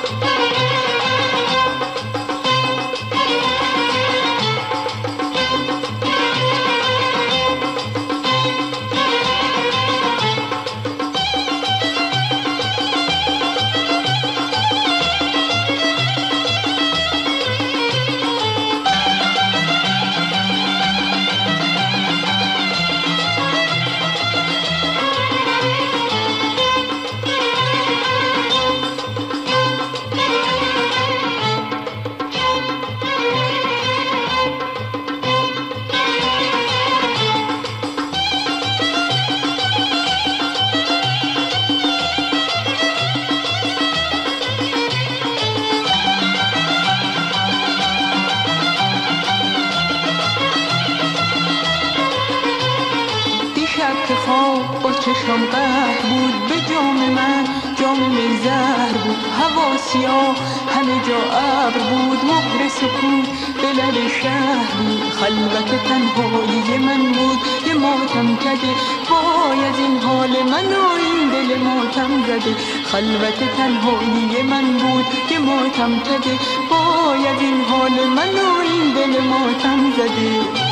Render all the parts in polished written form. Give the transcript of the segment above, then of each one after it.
که خواب با چشم قهر بود، به جام من جام می زهر بود. هوا سیاه همه جا ابر بود، مهر سکوت به لب شهر بود. خلوت تنهایی من بود یه ماتم کده، وای از این حال من و این دل ماتم زده. خلوت تنهایی من بود یه ماتم کده، وای از این حال من و این دل ماتم زده.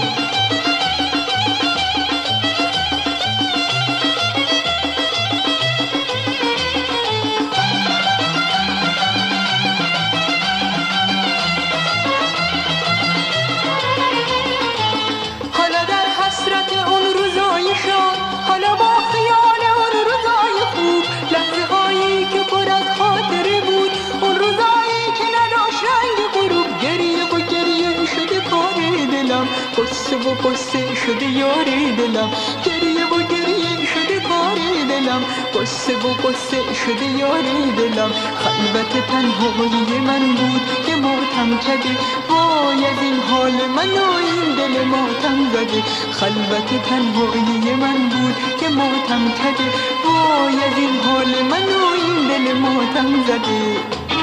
حالا با خیال اون روزای خوب، لحظه هایی که پر از خاطره بود، اون روزایی که نداشت رنگ غروب. گریه و گریه شده کار دلم، قصه و قصه شده یار دلم. گریه و گریه شده کار دلم، قصه و قصه شده یار دلم. خلوت تنهایی من بود که ماتم کده، وای از این حال من و این دل ماتم زده. خلوت تنهایی من بود که ماتم کده، وای از این حال من و این دل ماتم زده.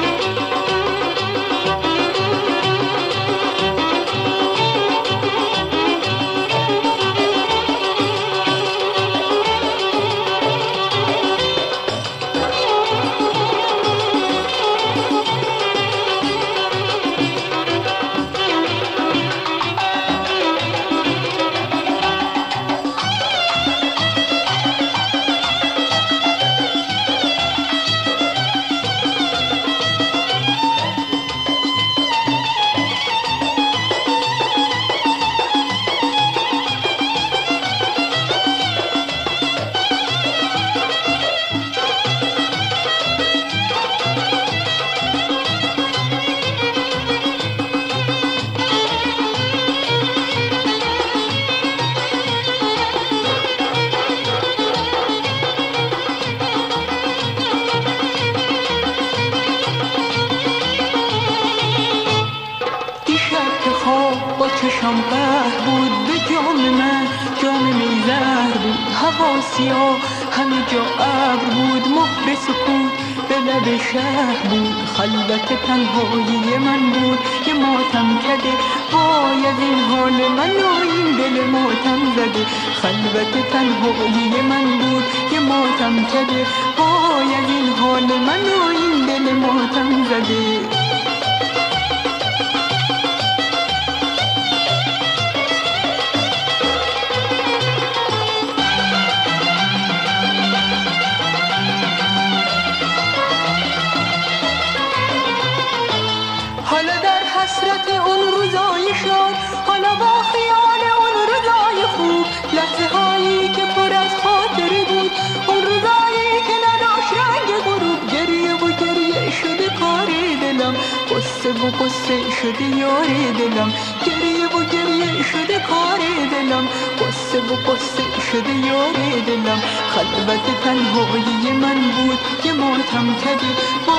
با چشم قهر بود، به جام من جام می زهر بود. هوا سیاه همه جا ابر بود، مهر سکوت به لب شهر بود. خلوت تنهایی من بود که ماتم کده، وای از این حال من و این دل ماتم زده. خلوت تنهایی من بود که ماتم کده، وای از این حال من و این دل ماتم زده. حالا در حسرت اون روزای شاد، حالا با خیال اون روزای خوب، لحظه هایی که پر از خاطره بود، اون روزایی که نداشت رنگ غروب. گریه و گریه شده کار دلم، قصه و قصه شده یار دلم. گریه و گریه شده کار دلم، قصه و قصه شده یار دلم. خلوت تنهایی من بود که ماتم کده.